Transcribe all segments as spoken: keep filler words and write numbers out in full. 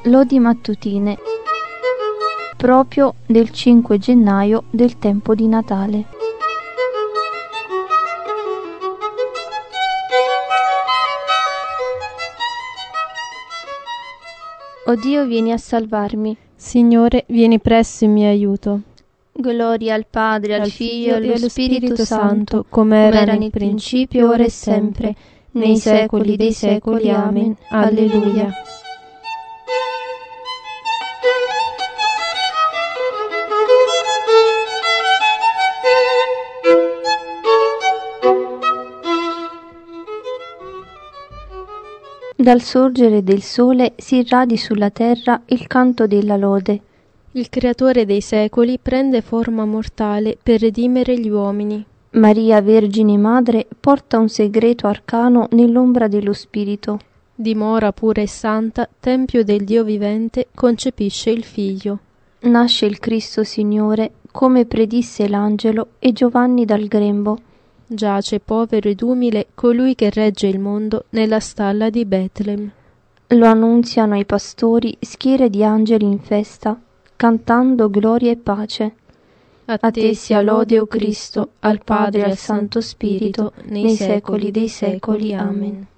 Lodi mattutine proprio del cinque gennaio del tempo di Natale. O Dio, vieni a salvarmi. Signore, vieni presto in mio aiuto. Gloria al Padre, al, al Figlio e allo Spirito, Spirito Santo, come era nel principio, ora e sempre, nei secoli dei secoli. Amen. Alleluia. Dal sorgere del sole si irradi sulla terra il canto della lode. Il Creatore dei secoli prende forma mortale per redimere gli uomini. Maria, Vergine Madre, porta un segreto arcano nell'ombra dello Spirito. Dimora pura e santa, tempio del Dio vivente, concepisce il Figlio. Nasce il Cristo Signore, come predisse l'angelo e Giovanni dal grembo. Giace povero ed umile colui che regge il mondo nella stalla di Betlem. Lo annunziano i pastori, schiere di angeli in festa, cantando gloria e pace. A te sia lode, o Cristo, al Padre e al Santo Spirito, nei secoli dei secoli. Amen.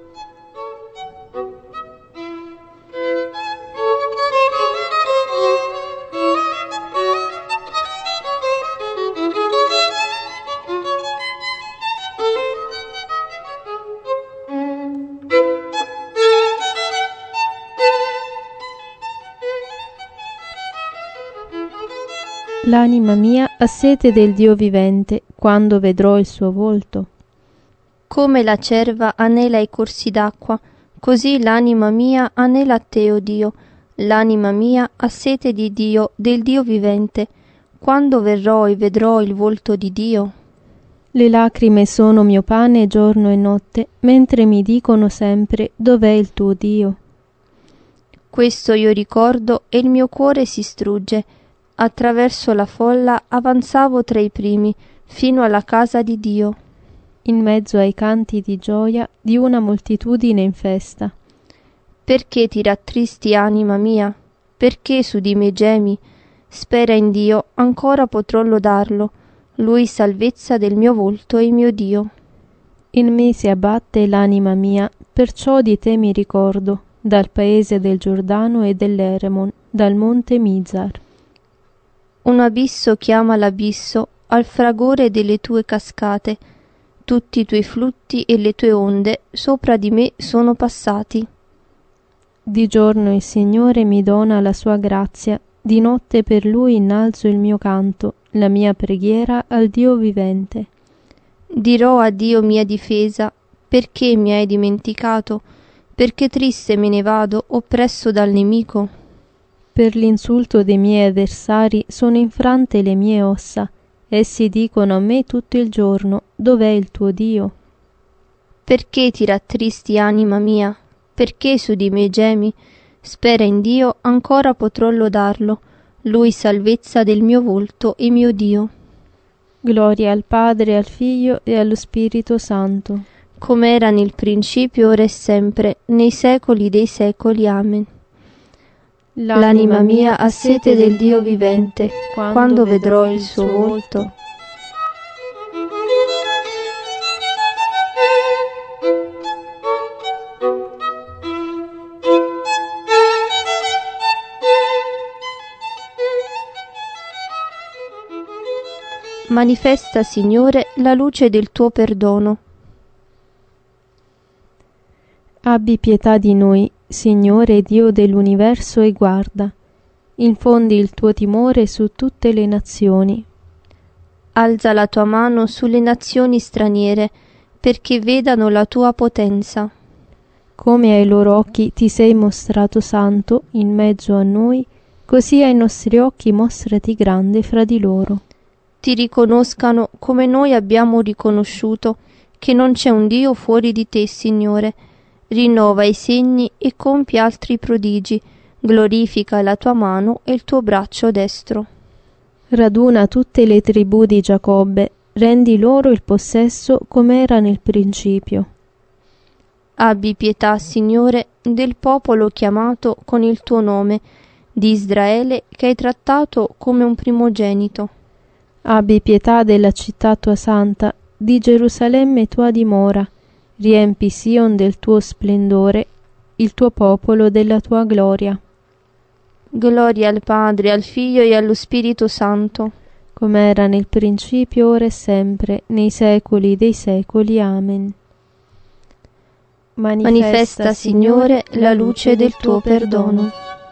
L'anima mia ha sete del Dio vivente, quando vedrò il suo volto. Come la cerva anela i corsi d'acqua, così l'anima mia anela a te, o Dio. L'anima mia ha sete di Dio, del Dio vivente, quando verrò e vedrò il volto di Dio. Le lacrime sono mio pane giorno e notte, mentre mi dicono sempre: dov'è il tuo Dio? Questo io ricordo e il mio cuore si strugge. Attraverso la folla avanzavo tra i primi, fino alla casa di Dio. In mezzo ai canti di gioia di una moltitudine in festa. Perché ti rattristi, anima mia? Perché su di me gemi? Spera in Dio, ancora potrò lodarlo, Lui salvezza del mio volto e mio Dio. In me si abbatte l'anima mia, perciò di te mi ricordo, dal paese del Giordano e dell'Eremon, dal monte Mizar. Un abisso chiama l'abisso al fragore delle tue cascate, tutti i tuoi flutti e le tue onde sopra di me sono passati. Di giorno il Signore mi dona la sua grazia, di notte per Lui innalzo il mio canto, la mia preghiera al Dio vivente. Dirò a Dio mia difesa: perché mi hai dimenticato? Perché triste me ne vado, oppresso dal nemico? Per l'insulto dei miei avversari sono infrante le mie ossa. Essi dicono a me tutto il giorno: dov'è il tuo Dio? Perché ti rattristi, anima mia? Perché su di me gemi? Spera in Dio, ancora potrò lodarlo, Lui salvezza del mio volto e mio Dio. Gloria al Padre, al Figlio e allo Spirito Santo. Come era nel principio, ora e sempre, nei secoli dei secoli. Amen. L'anima mia ha sete del Dio vivente, quando vedrò il suo volto. Manifesta, Signore, la luce del tuo perdono. Abbi pietà di noi, Signore Dio dell'universo, e guarda. Infondi il tuo timore su tutte le nazioni. Alza la tua mano sulle nazioni straniere, perché vedano la tua potenza. Come ai loro occhi ti sei mostrato santo in mezzo a noi, così ai nostri occhi mostrati grande fra di loro. Ti riconoscano come noi abbiamo riconosciuto che non c'è un Dio fuori di te, Signore. Rinnova i segni e compie altri prodigi, glorifica la tua mano e il tuo braccio destro. Raduna tutte le tribù di Giacobbe, rendi loro il possesso come era nel principio. Abbi pietà, Signore, del popolo chiamato con il tuo nome, di Israele che hai trattato come un primogenito. Abbi pietà della città tua santa, di Gerusalemme tua dimora. Riempi Sion del tuo splendore, il tuo popolo della tua gloria. Gloria al Padre, al Figlio e allo Spirito Santo, come era nel principio, ora e sempre, nei secoli dei secoli. Amen. Manifesta, Manifesta Signore, la luce del tuo perdono.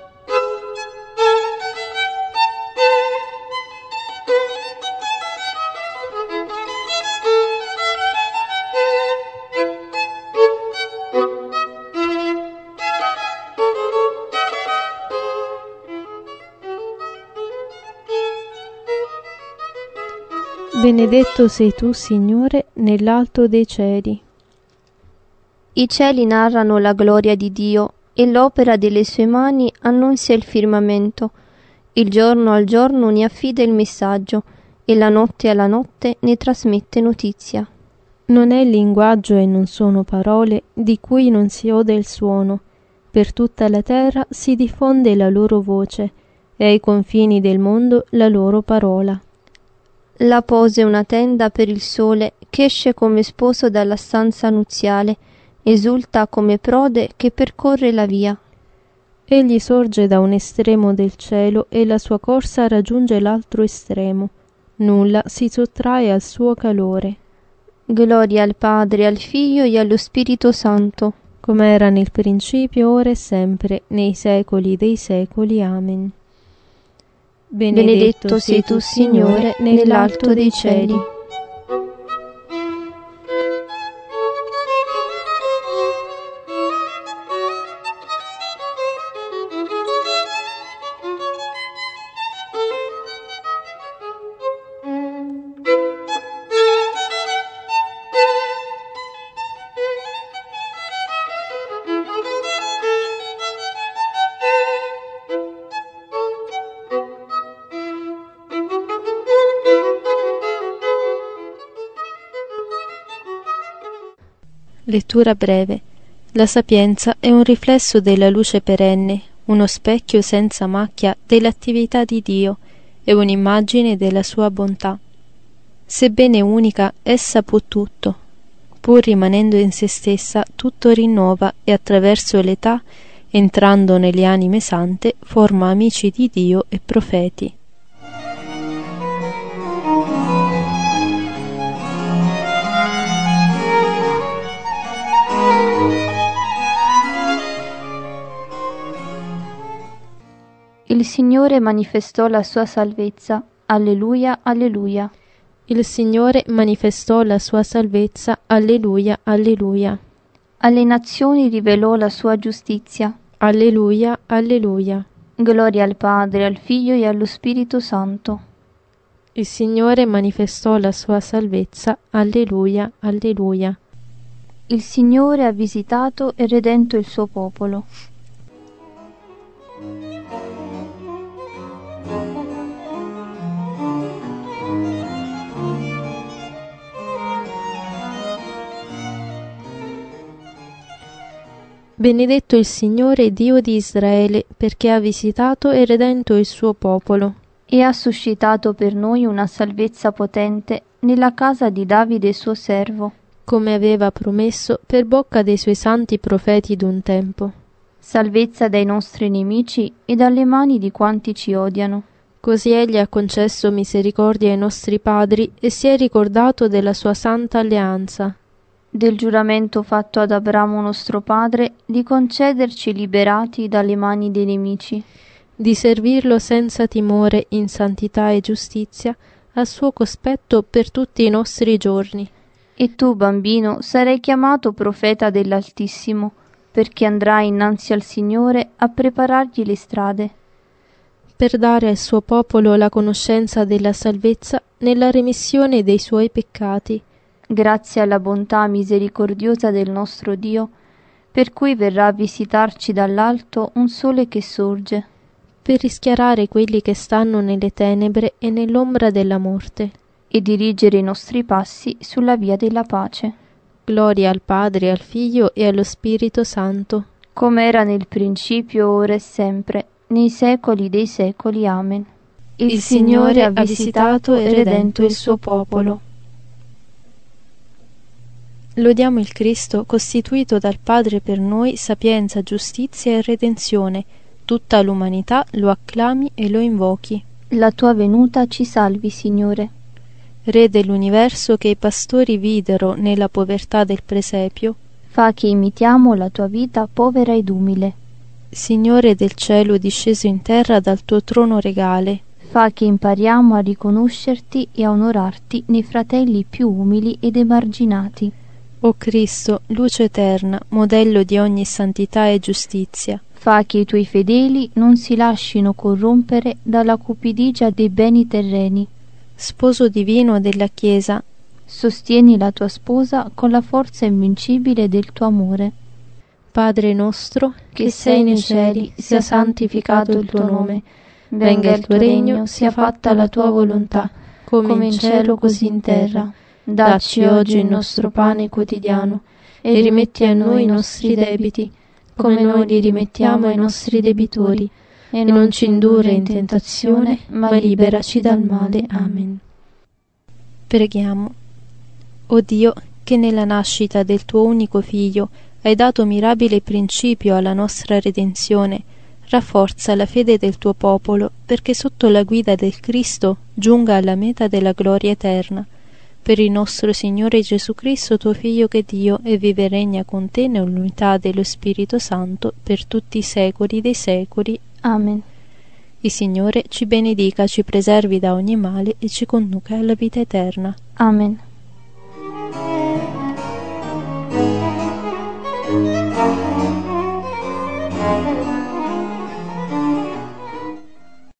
Benedetto sei tu, Signore, nell'alto dei cieli. I cieli narrano la gloria di Dio e l'opera delle sue mani annunzia il firmamento. Il giorno al giorno ne affida il messaggio e la notte alla notte ne trasmette notizia. Non è linguaggio e non sono parole di cui non si ode il suono. Per tutta la terra si diffonde la loro voce e ai confini del mondo la loro parola. La pose una tenda per il sole che esce come sposo dalla stanza nuziale, esulta come prode che percorre la via. Egli sorge da un estremo del cielo e la sua corsa raggiunge l'altro estremo. Nulla si sottrae al suo calore. Gloria al Padre, al Figlio e allo Spirito Santo, come era nel principio, ora e sempre, nei secoli dei secoli. Amen. Benedetto, Benedetto sei tu, Signore, nell'alto dei cieli. Lettura breve. La sapienza è un riflesso della luce perenne, uno specchio senza macchia dell'attività di Dio e un'immagine della sua bontà. Sebbene unica, essa può tutto. Pur rimanendo in se stessa, tutto rinnova e attraverso l'età, entrando nelle anime sante, forma amici di Dio e profeti. Il Signore manifestò la sua salvezza. Alleluia, alleluia. Il Signore manifestò la sua salvezza. Alleluia, alleluia. Alle nazioni rivelò la sua giustizia. Alleluia, alleluia. Gloria al Padre, al Figlio e allo Spirito Santo. Il Signore manifestò la sua salvezza. Alleluia, alleluia. Il Signore ha visitato e redento il suo popolo. Benedetto il Signore Dio di Israele, perché ha visitato e redento il suo popolo. E ha suscitato per noi una salvezza potente nella casa di Davide suo servo, come aveva promesso per bocca dei suoi santi profeti d'un tempo. Salvezza dai nostri nemici e dalle mani di quanti ci odiano. Così egli ha concesso misericordia ai nostri padri e si è ricordato della sua santa alleanza, del giuramento fatto ad Abramo nostro padre di concederci liberati dalle mani dei nemici, di servirlo senza timore in santità e giustizia al suo cospetto per tutti i nostri giorni. E tu, bambino, sarai chiamato profeta dell'Altissimo, perché andrai innanzi al Signore a preparargli le strade, per dare al suo popolo la conoscenza della salvezza nella remissione dei suoi peccati, grazie alla bontà misericordiosa del nostro Dio, per cui verrà a visitarci dall'alto un sole che sorge, per rischiarare quelli che stanno nelle tenebre e nell'ombra della morte, e dirigere i nostri passi sulla via della pace. Gloria al Padre, al Figlio e allo Spirito Santo, come era nel principio, ora e sempre, nei secoli dei secoli. Amen. Il, il Signore, Signore ha visitato e redento il suo popolo. Lodiamo il Cristo, costituito dal Padre per noi sapienza, giustizia e redenzione. Tutta l'umanità lo acclami e lo invochi. La tua venuta ci salvi, Signore. Re dell'universo, che i pastori videro nella povertà del presepio, fa che imitiamo la tua vita povera ed umile. Signore del cielo disceso in terra dal tuo trono regale, fa che impariamo a riconoscerti e a onorarti nei fratelli più umili ed emarginati. O Cristo, luce eterna, modello di ogni santità e giustizia, fa che i tuoi fedeli non si lascino corrompere dalla cupidigia dei beni terreni. Sposo divino della Chiesa, sostieni la tua sposa con la forza invincibile del tuo amore. Padre nostro, che sei nei cieli, sia santificato il tuo nome. Venga il tuo regno, sia fatta la tua volontà, come in cielo così in terra. Dacci oggi il nostro pane quotidiano e rimetti a noi i nostri debiti, come noi li rimettiamo ai nostri debitori, e non ci indurre in tentazione, ma liberaci dal male. Amen. Preghiamo. O Dio, che nella nascita del tuo unico Figlio hai dato mirabile principio alla nostra redenzione, rafforza la fede del tuo popolo, perché sotto la guida del Cristo giunga alla meta della gloria eterna. Per il nostro Signore Gesù Cristo, tuo Figlio, che è Dio, e vive e regna con te nell'unità dello Spirito Santo per tutti i secoli dei secoli. Amen. Il Signore ci benedica, ci preservi da ogni male e ci conduca alla vita eterna. Amen.